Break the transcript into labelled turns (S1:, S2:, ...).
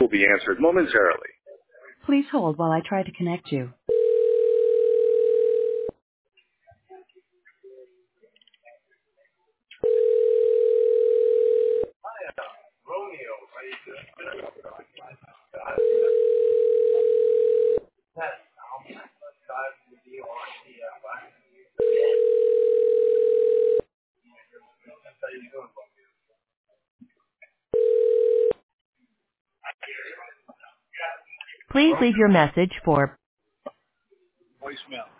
S1: will be answered momentarily.
S2: Please hold while I try to connect you. Please leave your message for
S3: Voicemail.